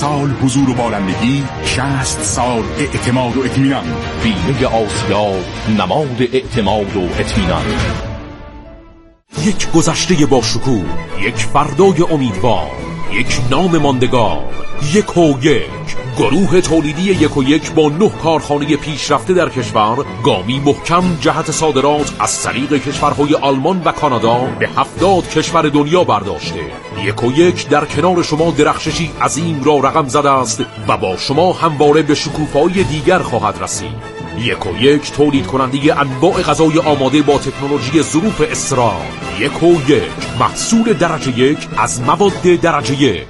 سال حضور و بالندگی، 60 سال اعتماد و اطمینان. بیمه آسیا، نماد اعتماد و اطمینان. یک گذشته با شکوه، یک فردای امیدوار، یک نام ماندگار. 1&1 گروه تولیدی 1&1 با 9 کارخانه پیشرفته در کشور، گامی محکم جهت صادرات از طریق کشورهای آلمان و کانادا به 70 کشور دنیا برداشته. 1&1 در کنار شما درخششی عظیم را رقم زده است و با شما همواره به شکوفه‌های دیگر خواهد رسید. 1&1 تولید کننده انواع غذای آماده با تکنولوژی ظروف اسرار. 1&1 محصول درجه 1 از مواد درجه 1.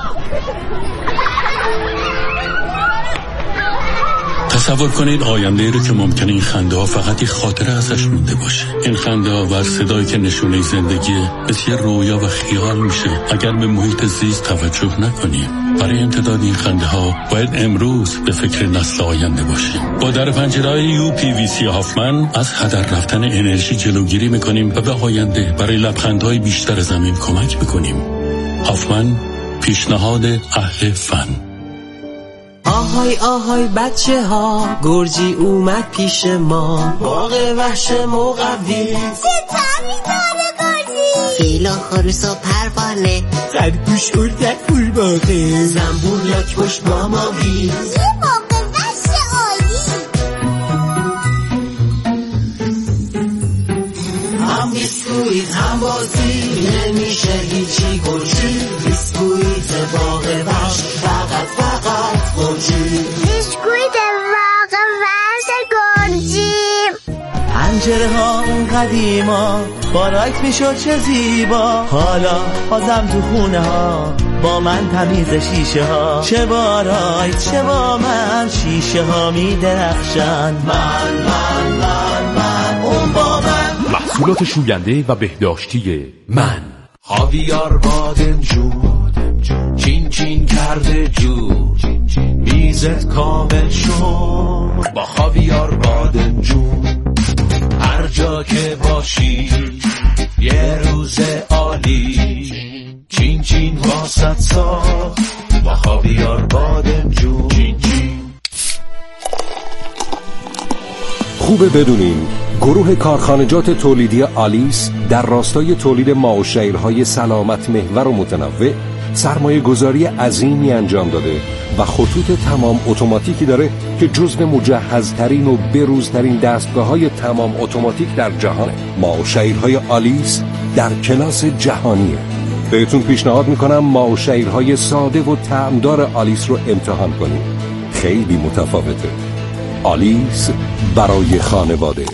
تصور کنید آینده رو که ممکنه این خنده ها فقط یک خاطره ازش مونده باشه. این خنده ها و صدایی که نشونه زندگیه مثل یه رویا و خیال میشه اگر به محیط زیست توجه نکنیم. برای امتداد این خنده ها باید امروز به فکر نسل آینده باشیم. با در پنجره‌های UPVC هافمن از هدر رفتن انرژی جلوگیری میکنیم و به آینده برای لبخندهای بیشتر زمین کمک میکنیم. هافمن، پیشنهاد اهل فن. آهای آهای بچه ها، گرجی اومد پیش ما. باغ وحش مقوی، ستمی داره گرجی. فیلا خروس و پروانه، خرگوش اردک پول باقه، زنبور لاک پشت ماماوی. یه باغ وحش عالی. هم بیسکویت هم بازی، نمیشه هیچی گرجی. بیسکویت باغ وحش فقط گرجی. بیسکویت باغ وحش گرجی. پنجره ها اون قدیما، باراک میشد چه زیبا. حالا بازم تو خونه ها با من تمیز شیشه ها. چه باراک چه با من، شیشه ها میدرخشن. من اون با من. محصولات شوینده و بهداشتی من. خاویار بادمجون، چین چین کرده جون، میزت کامل شد با خاویار بادمجون. هر جا که باشی یه روز عالی، چین چین واسط ساخت با خاویار بادمجون. چین چین. خوبه بدونین گروه کارخانجات تولیدی آلیس در راستای تولید ماء و شیرهای سلامت محور و متنوع سرمایه گذاری عظیمی انجام داده و خطوط تمام اتوماتیکی داره که جزو مجهزترین و بروزترین دستگاه‌های تمام اتوماتیک در جهانه. ماء و شیرهای آلیس در کلاس جهانیه. بهتون پیشنهاد میکنم ماء و شیرهای ساده و طعمدار آلیس رو امتحان کنید. خیلی متفاوته. آلیس برای خانواده.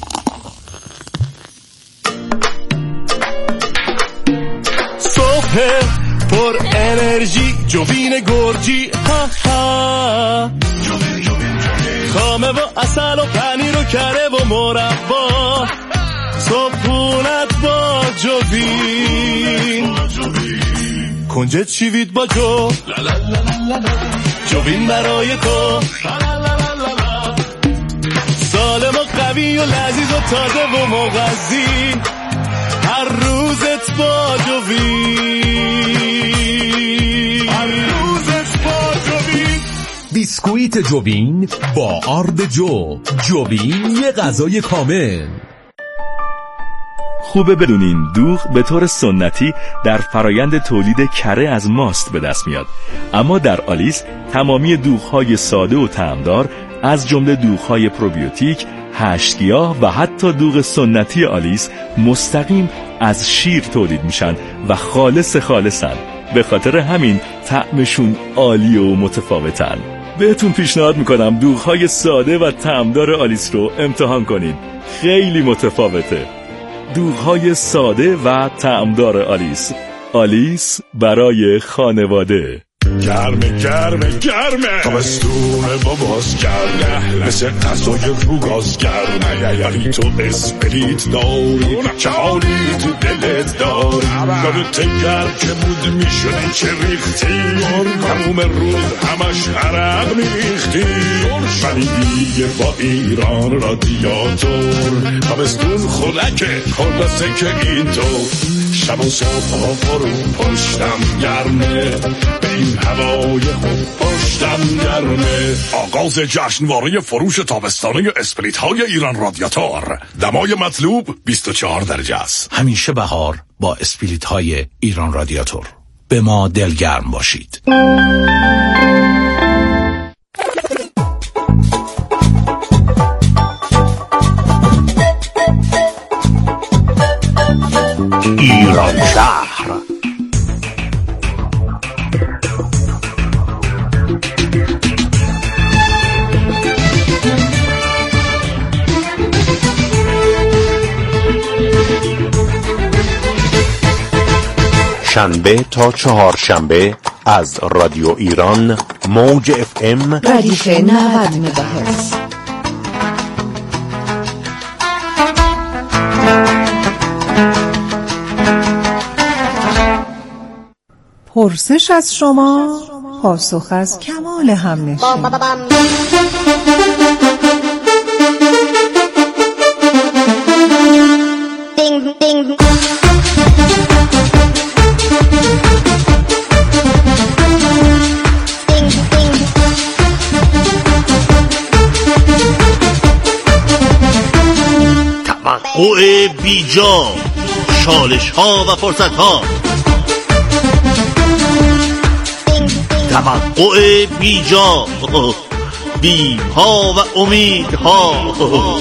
صبح پر انرژی، جوین گرجی، ها ها. خامه و اصل و پنیر و کره و مربا، صبحونت با جوین. کنجد شیوید با جوین برای تو. سالم و قوی و لذیذ و تازه و مغذی، هر روزت با جوین. بیسکویت جوین با آرد جوین، یه غذای کامل. خوبه بدونین دوغ به طور سنتی در فرایند تولید کره از ماست به دست میاد، اما در آلیس تمامی دوغ‌های ساده و طعمدار از جمله دوغ‌های پروبیوتیک، 8 گیاه و حتی دوغ سنتی آلیس مستقیم از شیر تولید میشن و خالصن. به خاطر همین طعمشون عالی و متفاوتن. بهتون پیشنهاد میکنم دوغ‌های ساده و طعمدار آلیس رو امتحان کنید. خیلی متفاوته. دوغ‌های ساده و طعمدار آلیس برای خانواده. گرمه تابستون باباز گرمه، مثل غذای رو گاز گرمه. ولی تو اسپریت داری، چه حالی تو دلت داری. یادت گرم که بود میشدی چه ریختی، تموم روز همش عرق میریختی. ولی دیگه با ایران رادیاتور، تابستون خنکه خلاصه که اینطور. شب و صبح ها فرو پشتم گرمه، به این هوای خوب پشتم گرمه. آغاز جشنواره فروش تابستانه اسپریت های ایران رادیاتور. دمای مطلوب 24 درجه است. همیشه بهار با اسپریت های ایران رادیاتور. به ما دلگرم باشید. ایران شهر. شنبه تا چهارشنبه از رادیو ایران موج FM ردیف 90 مگاهرتز. پرسش از شما، پاسخ از کمال همنشین. توقع بیجا، چالش ها و فرصت ها. توقع بیجا، بیم ها و امید ها.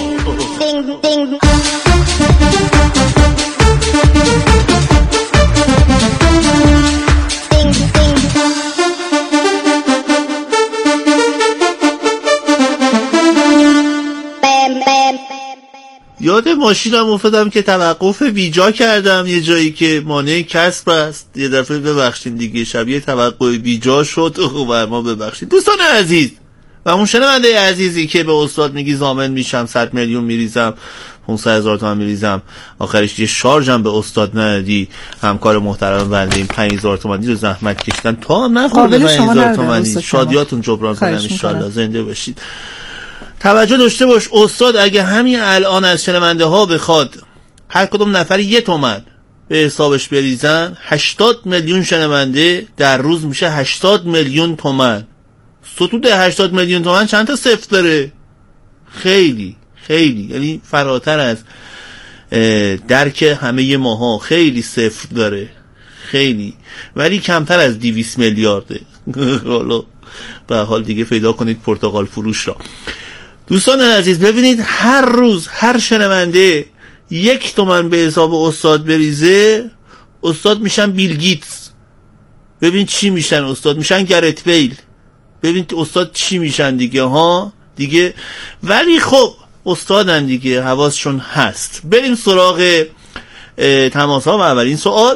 یاد ماشینم افتادم که توقف بیجا کردم یه جایی که مانع کسب است. یه دفعه ببخشید دیگه، شبیه توقع بیجا شد و ما ببخشید. دوستان عزیز و اون شنونده عزیزی که به استاد میگی ضامن میشم، 100 میلیون میریزم، 500,000 تومان میریزم، آخرش یه شارژم به استاد ندادی، همکار محترم بنده 5,000 تومانی رو زحمت کشیدن تا هم نخورده 5,000 تومانی. شادیاتون جبران کنم ان شاءالله. زنده باشید. توجه داشته باش استاد، اگه همین الان از شنونده ها بخواد هر کدوم نفری 1 تومن به حسابش بریزن، 80 میلیون شنونده در روز میشه 80 میلیون تومن. ستود 80 میلیون تومن چند تا صفر داره؟ خیلی خیلی، یعنی فراتر از درک همه ماها. خیلی صفر داره، خیلی، ولی کمتر از 200 میلیارده. حالا به حال دیگه پیدا کنید پرتقال فروش را. دوستان عزیز ببینید، هر روز هر شنونده 1 تومن به حساب استاد بریزه، استاد میشن بیل گیتس. ببین چی میشن استاد؟ میشن گرت بیل. ببین استاد چی میشن دیگه ها دیگه. ولی خب استادن دیگه، حواسشون هست. بریم سراغ تماس ها و اولین سوال.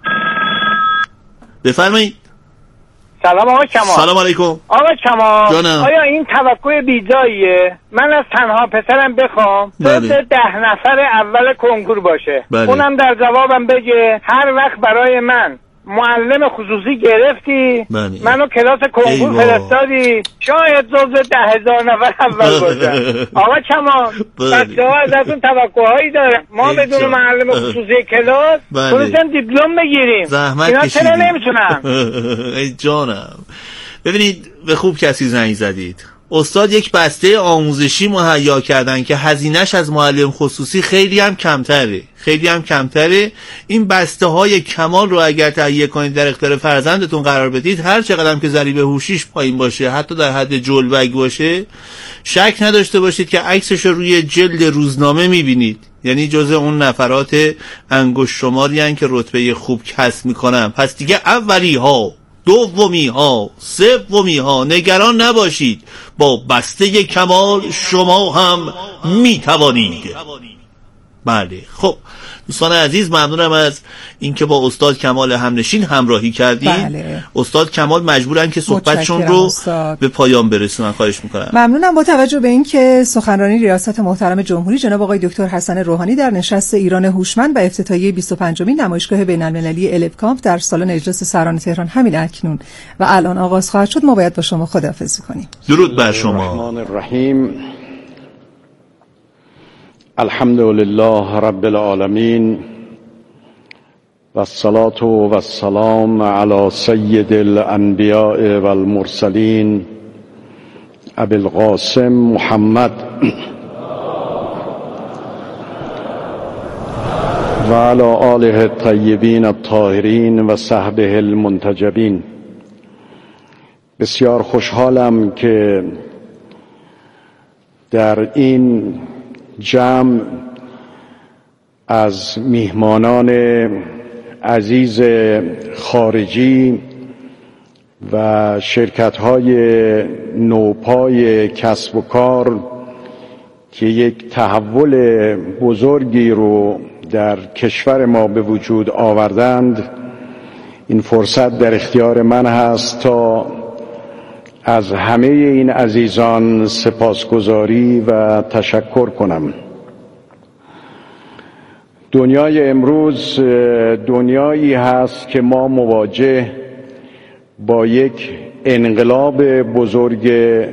بفرمایید. سلام آقا کمال. سلام علیکم آقا کمال. جانم. آیا این توقع بیجاییه من از تنها پسرم بخوام 10 نفر اول کنکور باشه؟ بله. اونم در جوابم بگه هر وقت برای من معلم خصوصی گرفتی، بله. منو کلاس کنکور فرستادی، شاید جزو 10,000 نفر اول باشم. آقا کمال بچه‌ها ازتون توقعهایی دارن، ما بدون معلم خصوصی کلاس خودتون دیپلم بگیریم. اینا چرا نمیتونن؟ ای جانم ببینید، به خوب کسی زنگ زدید. استاد یک بسته آموزشی مهیا کردن که هزینه‌اش از معلم خصوصی خیلی هم کمتره. این بسته های کمال رو اگر تهیه کنید در اختیار فرزندتون قرار بدید، هر چقدر که ضریب هوشیش پایین باشه، حتی در حد جلوگ باشه، شک نداشته باشید که عکسش رو روی جلد روزنامه میبینید. یعنی جزء اون نفرات انگشت شماری هستند که رتبه خوب کسب میکنن. پس دیگه اولی ها، دومی ها، سومی ها نگران نباشید، با بسته کمال شما هم میتوانید. بله. خب دوستان عزیز، ممنونم از اینکه با استاد کمال همنشین همراهی کردید. بله. استاد کمال مجبورن که صحبتشون رو به پایان برسونن. خواهش میکنم. ممنونم. با توجه به اینکه سخنرانی ریاست محترم جمهوری جناب آقای دکتر حسن روحانی در نشست ایران هوشمند و افتتاحیه 25مین نمایشگاه بین‌المللی البکامپ در سالن اجلاس سران تهران همین اکنون و الان آغاز خواهد شد، ما باید با شما خداحافظی کنیم. درود بر شما. الرحمن الرحیم. الحمد لله رب العالمین و الصلاة و السلام علی سید الانبیاء و المرسلین ابی القاسم محمد و علی آله الطیبین الطاهرین و صحبه المنتجبین. بسیار خوشحالم که در این جمع از میهمانان عزیز خارجی و شرکت‌های نوپای کسب و کار که یک تحول بزرگی رو در کشور ما به وجود آوردند، این فرصت در اختیار من هست تا از همه این عزیزان سپاسگزاری و تشکر کنم. دنیای امروز دنیایی هست که ما مواجه با یک انقلاب بزرگ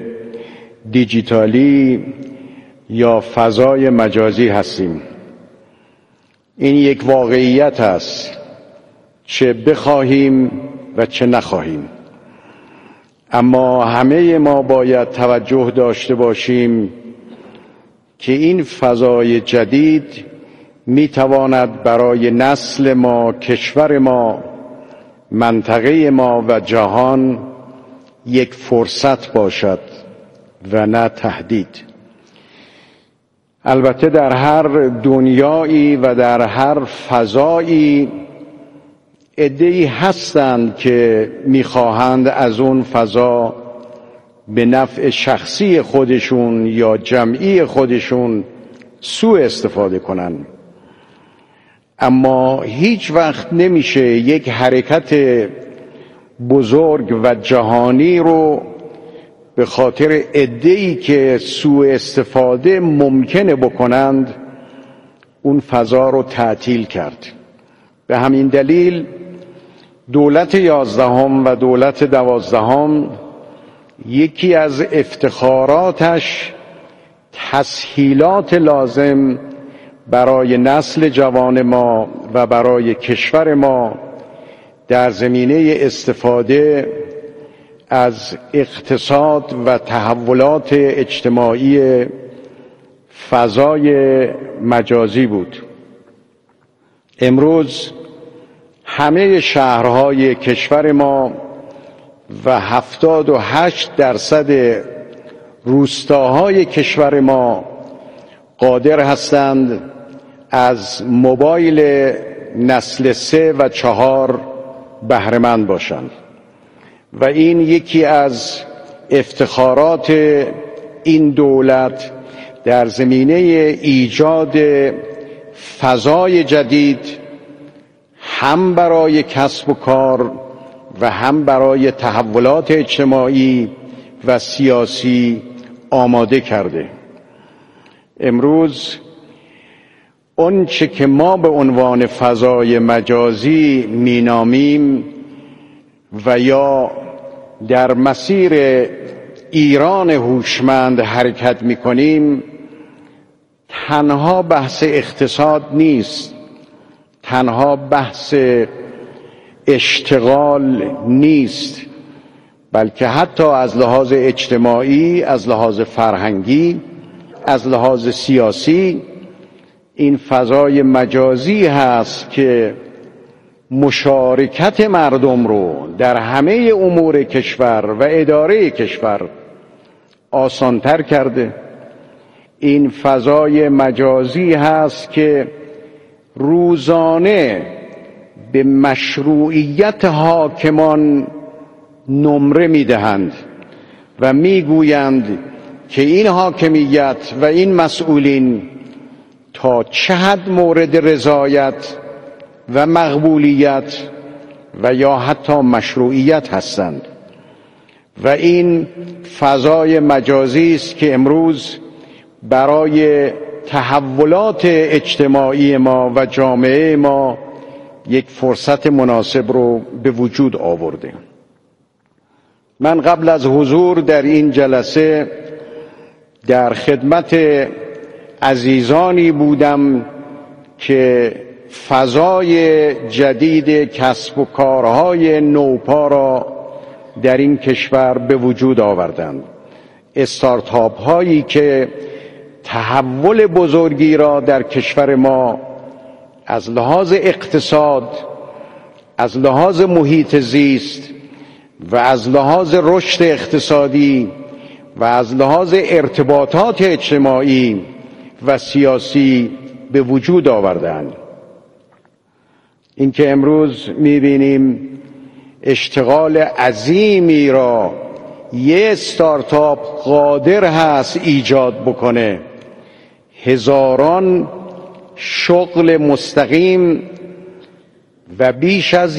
دیجیتالی یا فضای مجازی هستیم. این یک واقعیت است، چه بخواهیم و چه نخواهیم. اما همه ما باید توجه داشته باشیم که این فضای جدید میتواند برای نسل ما، کشور ما، منطقه ما و جهان یک فرصت باشد و نه تهدید. البته در هر دنیایی و در هر فضایی عده‌ای هستند که میخواهند از اون فضا به نفع شخصی خودشون یا جمعی خودشون سوء استفاده کنند. اما هیچ وقت نمیشه یک حرکت بزرگ و جهانی رو به خاطر عده‌ای که سوء استفاده ممکنه بکنند اون فضا رو تعطیل کرد. به همین دلیل دولت 11 و دولت 12 یکی از افتخاراتش تسهیلات لازم برای نسل جوان ما و برای کشور ما در زمینه استفاده از اقتصاد و تحولات اجتماعی فضای مجازی بود. امروز همه شهرهای کشور ما و 78% روستاهای کشور ما قادر هستند از موبایل نسل 3 و 4 بهره‌مند باشند و این یکی از افتخارات این دولت در زمینه ایجاد فضای جدید هم برای کسب و کار و هم برای تحولات اجتماعی و سیاسی آماده کرده. امروز اون چه که ما به عنوان فضای مجازی مینامیم و یا در مسیر ایران هوشمند حرکت میکنیم، تنها بحث اقتصاد نیست، تنها بحث اشتغال نیست، بلکه حتی از لحاظ اجتماعی، از لحاظ فرهنگی، از لحاظ سیاسی این فضای مجازی هست که مشارکت مردم رو در همه امور کشور و اداره کشور آسانتر کرده. این فضای مجازی هست که روزانه به مشروعیت حاکمان نمره میدهند و میگویند که این حاکمیت و این مسئولین تا چه حد مورد رضایت و مقبولیت و یا حتی مشروعیت هستند. و این فضای مجازی است که امروز برای تحولات اجتماعی ما و جامعه ما یک فرصت مناسب رو به وجود آورده. من قبل از حضور در این جلسه در خدمت عزیزانی بودم که فضای جدید کسب و کارهای نوپا را در این کشور به وجود آوردند. استارتاپ هایی که تحول بزرگی را در کشور ما از لحاظ اقتصاد، از لحاظ محیط زیست و از لحاظ رشد اقتصادی و از لحاظ ارتباطات اجتماعی و سیاسی به وجود آوردند. این که امروز می‌بینیم اشتغال عظیمی را یه استارتاپ قادر هست ایجاد بکنه، هزاران شغل مستقیم و بیش از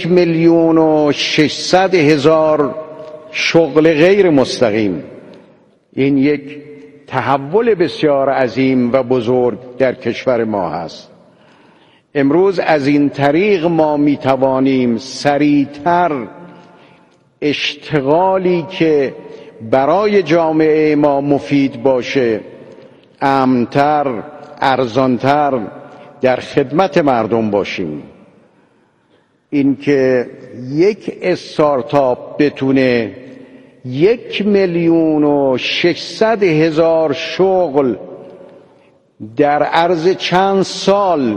1,600,000 شغل غیر مستقیم. این یک تحول بسیار عظیم و بزرگ در کشور ما هست. امروز از این طریق ما میتوانیم سریعتر اشتغالی که برای جامعه ما مفید باشه، امن‌تر، ارزانتر در خدمت مردم باشیم. این که یک استارتاپ بتونه 1,600,000 شغل در عرض چند سال،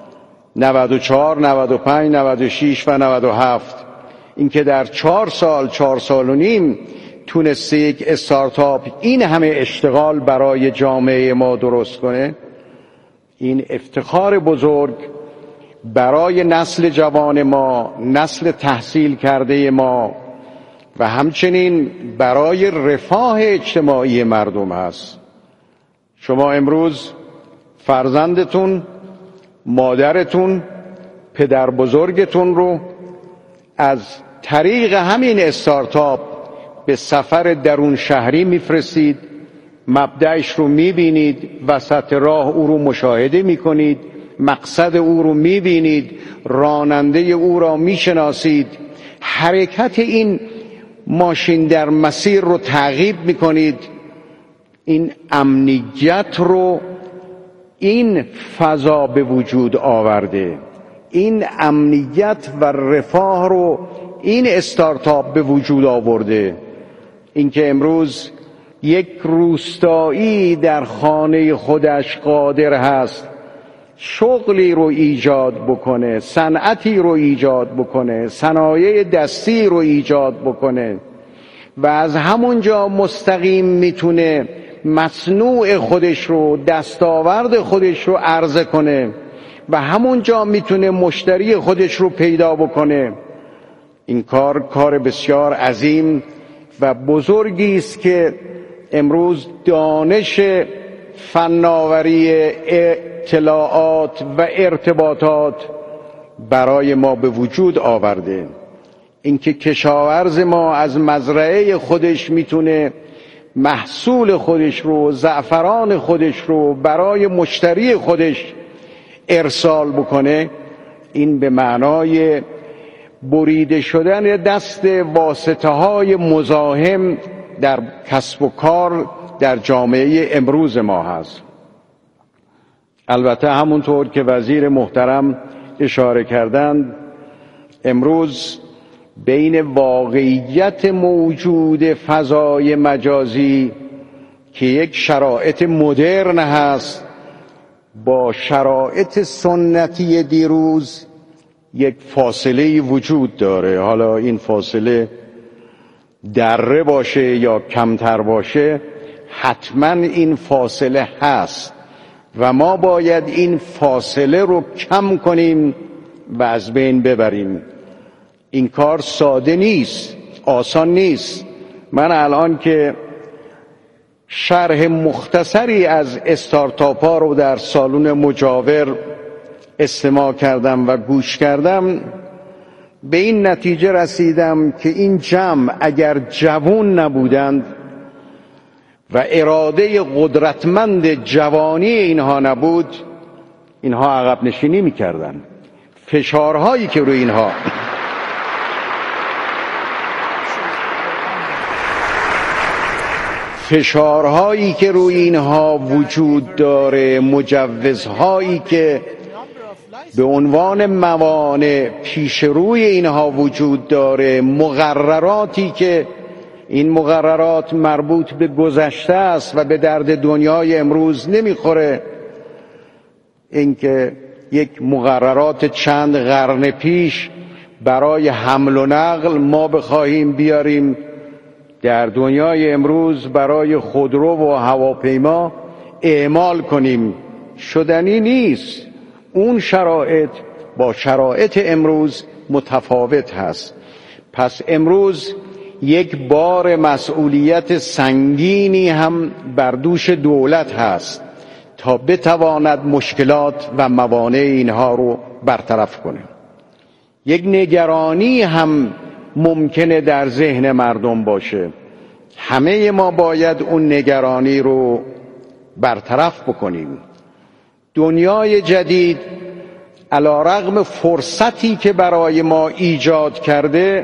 94, 95, 96 و 97، این که در 4 سال و نیم تونسته یک استارتاپ این همه اشتغال برای جامعه ما درست کنه، این افتخار بزرگ برای نسل جوان ما، نسل تحصیل کرده ما و همچنین برای رفاه اجتماعی مردم هست. شما امروز فرزندتون، مادرتون، پدر بزرگتون رو از طریق همین استارتاپ به سفر درون شهری میفرستید، مبدأش رو میبینید، وسط راه او رو مشاهده میکنید، مقصد او رو میبینید، راننده او را میشناسید، حرکت این ماشین در مسیر رو تعقیب میکنید. این امنیت رو این فضا به وجود آورده، این امنیت و رفاه رو این استارتاپ به وجود آورده. اینکه امروز یک روستایی در خانه خودش قادر هست شغلی رو ایجاد بکنه، صنعتی رو ایجاد بکنه، صنایع دستی رو ایجاد بکنه و از همونجا مستقیم میتونه مصنوع خودش رو، دستاورد خودش رو عرضه کنه و همونجا میتونه مشتری خودش رو پیدا بکنه. این کار بسیار عظیم و بزرگی است که امروز دانش فناوری اطلاعات و ارتباطات برای ما به وجود آورده. اینکه کشاورز ما از مزرعه خودش میتونه محصول خودش رو، زعفران خودش رو برای مشتری خودش ارسال بکنه، این به معنای بریده شدن دست واسطه های مزاحم در کسب و کار در جامعه امروز ما هست. البته همونطور که وزیر محترم اشاره کردند، امروز بین واقعیت موجود فضای مجازی که یک شرایط مدرن هست با شرایط سنتی دیروز یک فاصله وجود داره. حالا این فاصله دره باشه یا کمتر باشه، حتما این فاصله هست و ما باید این فاصله رو کم کنیم و از بین ببریم. این کار ساده نیست، آسان نیست. من الان که شرح مختصری از استارتاپ ها رو در سالن مجاور استماع کردم و گوش کردم، به این نتیجه رسیدم که این جمع اگر جوان نبودند و اراده قدرتمند جوانی اینها نبود، اینها عقب نشینی میکردن. فشارهایی که روی اینها وجود داره، مجوزهایی که به عنوان موانع پیش روی اینها وجود داره، مقرراتی که این مقررات مربوط به گذشته است و به درد دنیای امروز نمیخوره، اینکه یک مقررات چند قرن پیش برای حمل و نقل ما بخواهیم بیاریم در دنیای امروز برای خودرو و هواپیما اعمال کنیم، شدنی نیست. اون شرایط با شرایط امروز متفاوت هست. پس امروز یک بار مسئولیت سنگینی هم بر دوش دولت هست تا بتواند مشکلات و موانع اینها رو برطرف کنه. یک نگرانی هم ممکنه در ذهن مردم باشه. همه ما باید اون نگرانی رو برطرف بکنیم. دنیای جدید علیرغم فرصتی که برای ما ایجاد کرده،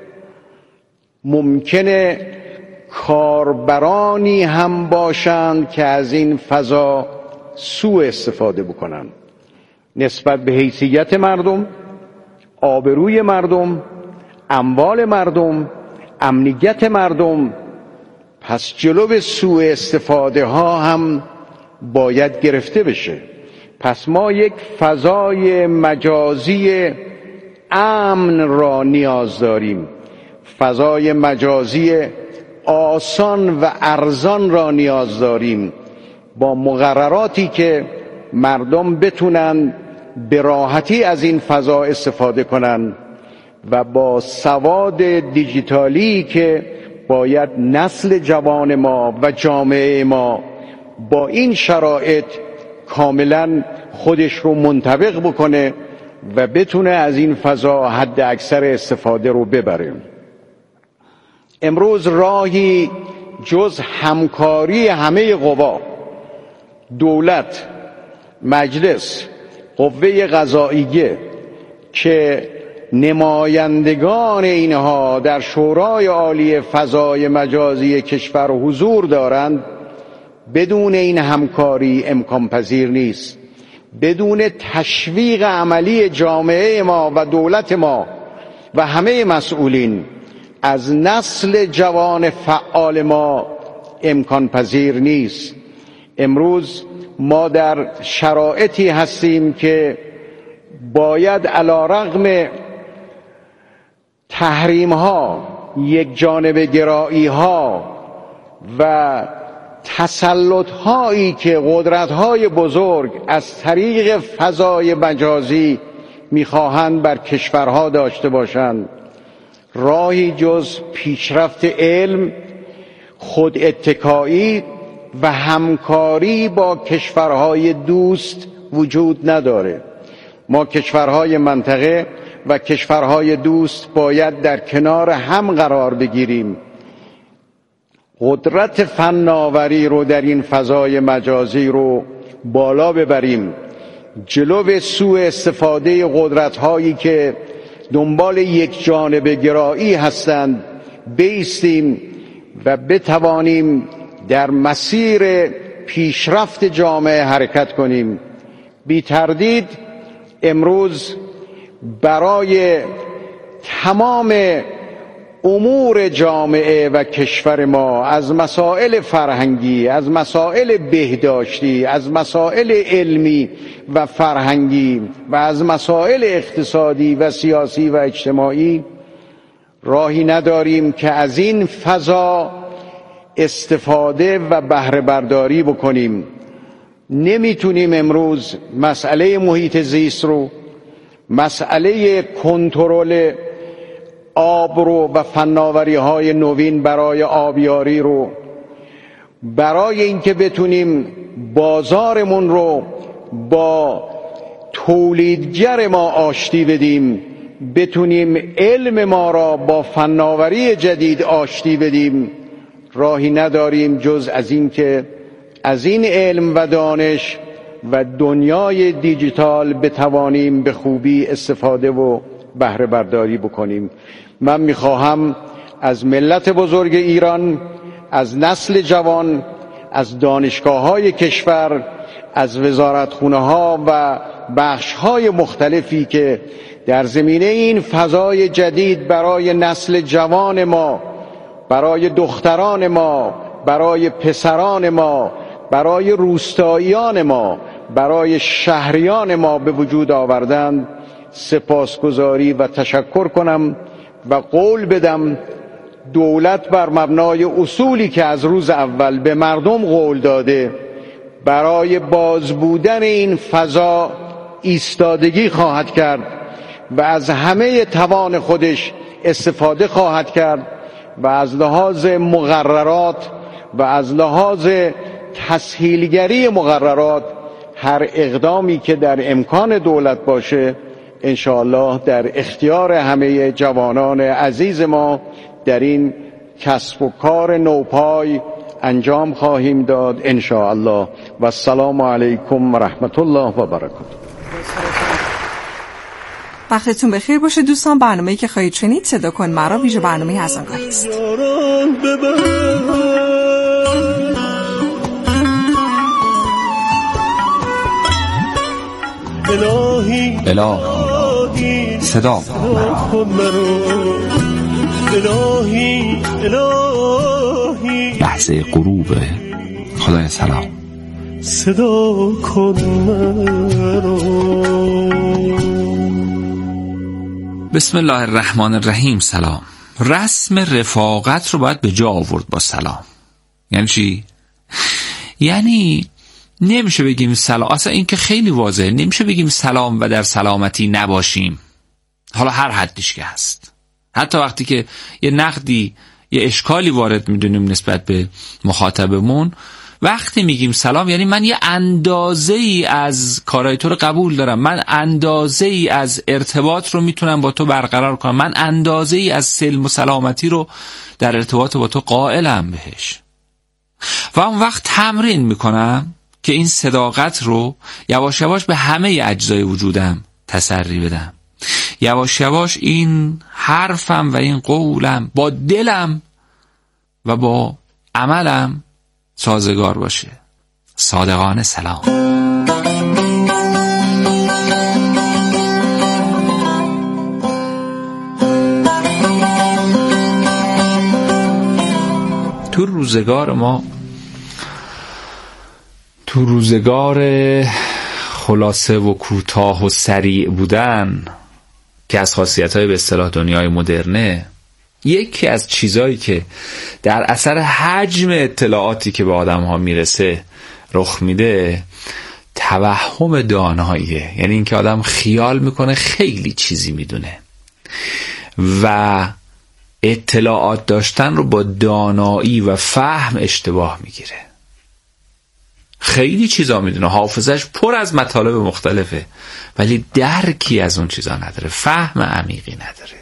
ممکنه کاربرانی هم باشند که از این فضا سوء استفاده بکنن نسبت به حیثیت مردم، آبروی مردم، اموال مردم، امنیت مردم. پس جلو سوء استفاده ها هم باید گرفته بشه. پس ما یک فضای مجازی امن را نیاز داریم، فضای مجازی آسان و ارزان را نیاز داریم، با مقرراتی که مردم بتونن به راحتی از این فضا استفاده کنن و با سواد دیجیتالی که باید نسل جوان ما و جامعه ما با این شرایط کاملا خودش رو منطبق بکنه و بتونه از این فضا حد اکثر استفاده رو ببره. امروز راهی جز همکاری همه قوا، دولت، مجلس، قوه قضاییه که نمایندگان اینها در شورای عالی فضای مجازی کشور حضور دارند، بدون این همکاری امکان پذیر نیست. بدون تشویق عملی جامعه ما و دولت ما و همه مسئولین از نسل جوان فعال ما امکان پذیر نیست. امروز ما در شرایطی هستیم که باید علیرغم تحریم ها، یک جانب گرایی ها و تسلط هایی که قدرت های بزرگ از طریق فضای مجازی میخواهند بر کشورها داشته باشند، راهی جز پیشرفت علم، خود اتکایی و همکاری با کشورهای دوست وجود نداره. ما کشورهای منطقه و کشورهای دوست باید در کنار هم قرار بگیریم، قدرت فناوری رو در این فضای مجازی رو بالا ببریم، جلو سوء استفاده قدرت هایی که دنبال یک جانب گرایی هستند بایستیم و بتوانیم در مسیر پیشرفت جامعه حرکت کنیم. بی تردید امروز برای تمام امور جامعه و کشور ما، از مسائل فرهنگی، از مسائل بهداشتی، از مسائل علمی و فرهنگی و از مسائل اقتصادی و سیاسی و اجتماعی، راهی نداریم که از این فضا استفاده و بهره برداری بکنیم. نمیتونیم امروز مسئله محیط زیست رو، مسئله کنترل آب رو و فناوری های نوین برای آبیاری رو، برای اینکه بتونیم بازارمون رو با تولیدگر ما آشتی بدیم، بتونیم علم ما را با فناوری جدید آشتی بدیم، راهی نداریم جز از این که از این علم و دانش و دنیای دیجیتال بتوانیم به خوبی استفاده و بهره برداری بکنیم. من میخواهم از ملت بزرگ ایران، از نسل جوان، از دانشگاه‌های کشور، از وزارتخونه‌ها و بخش‌های مختلفی که در زمینه این فضای جدید برای نسل جوان ما، برای دختران ما، برای پسران ما، برای روستاییان ما، برای شهریان ما به وجود آوردند سپاسگزاری و تشکر کنم و قول بدم دولت بر مبنای اصولی که از روز اول به مردم قول داده برای باز بودن این فضا ایستادگی خواهد کرد و از همه توان خودش استفاده خواهد کرد و از لحاظ مقررات و از لحاظ تسهیلگری مقررات هر اقدامی که در امکان دولت باشه انشاءالله در اختیار همه جوانان عزیز ما در این کسب و کار نوپای انجام خواهیم داد انشاءالله. و السلام علیکم و رحمت الله و برکاته. وقتتون بخیر باشه دوستان. برنامه‌ای که خواهید شنید صدا کن مرا ویژه برنامه اذانگاهی است. الهی صدا لحظه غروب خدای سلام صدا کن مرا. بسم الله الرحمن الرحیم. سلام. رسم رفاقت رو باید به جا آورد با سلام. یعنی چی؟ یعنی نمیشه بگیم سلام، اصلا این که خیلی واضحه، نمیشه بگیم سلام و در سلامتی نباشیم، حالا هر حدیش که هست. حتی وقتی که یه نقدی یه اشکالی وارد میدونیم نسبت به مخاطبمون، وقتی میگیم سلام یعنی من یه اندازه ای از کارهای تو رو قبول دارم، من اندازه ای از ارتباط رو میتونم با تو برقرار کنم، من اندازه ای از سلم و سلامتی رو در ارتباط با تو قائلم بهش. و اون وقت تمرین میکنم که این صداقت رو یواش یواش به همه اجزای وجودم تسری بدم. یواش یواش این حرفم و این قولم با دلم و با عملم سازگار باشه. صادقانه سلام. تو روزگار خلاصه و کوتاه و سریع بودن که از خاصیت‌های به اصطلاح دنیای مدرنه، یکی از چیزایی که در اثر حجم اطلاعاتی که به آدم‌ها میرسه رخ میده توهم داناییه. یعنی اینکه آدم خیال میکنه خیلی چیزی میدونه و اطلاعات داشتن رو با دانایی و فهم اشتباه میگیره. خیلی چیزا میدونه، حافظش پر از مطالب مختلفه، ولی درکی از اون چیزا نداره، فهم عمیقی نداره.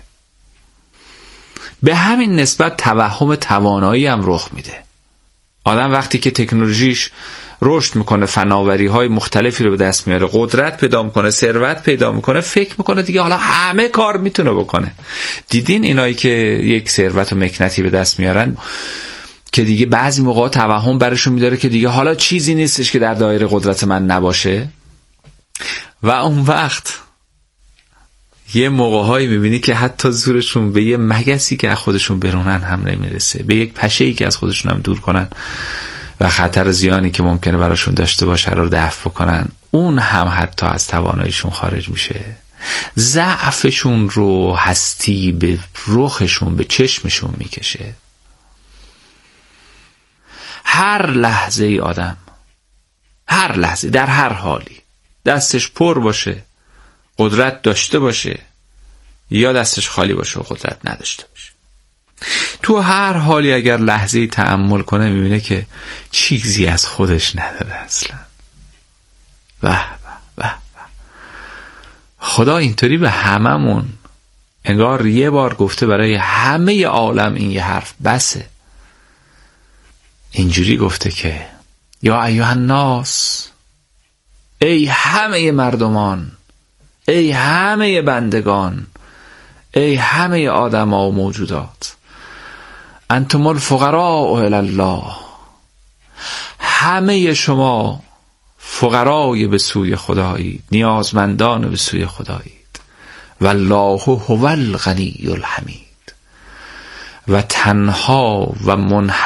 به همین نسبت توهم توانایی هم رخ میده. آدم وقتی که تکنولوژیش رشد میکنه، فناوری های مختلفی رو به دست میاره، قدرت پیدا میکنه، ثروت پیدا میکنه، فکر میکنه دیگه حالا همه کار میتونه بکنه. دیدین اینایی که یک ثروت و مکنتی به دست میارن که دیگه بعضی موقع توهم برشون میداره که دیگه حالا چیزی نیستش که در دایره قدرت من نباشه. و اون وقت یه موقع‌هایی میبینی که حتی زورشون به یه مگسی که از خودشون برونن هم نمیرسه، به یک پشه‌ای که از خودشون هم دور کنن و خطر زیانی که ممکنه براشون داشته باشه رو دفع بکنن، اون هم حتی از تواناییشون خارج میشه. ضعفشون رو هستی به رخشون، به چشمشون میکشه. هر لحظه ای آدم، هر لحظه در هر حالی دستش پر باشه، قدرت داشته باشه، یا دستش خالی باشه و قدرت نداشته باشه، تو هر حالی اگر لحظه‌ای تأمل کنه میبینه که چیزی از خودش نداره اصلا. خدا اینطوری به هممون انگار یه بار گفته برای همه عالم این یه حرف بسه. اینجوری گفته که یا ایها الناس، ای همه مردمان، ای همه بندگان، ای همه آدم‌ها و موجودات، انتم الفقراء الی الله، همه شما فقرای به سوی خدایید، نیازمندان به سوی خدایید. والله هو الغنی الحمید. و تنها و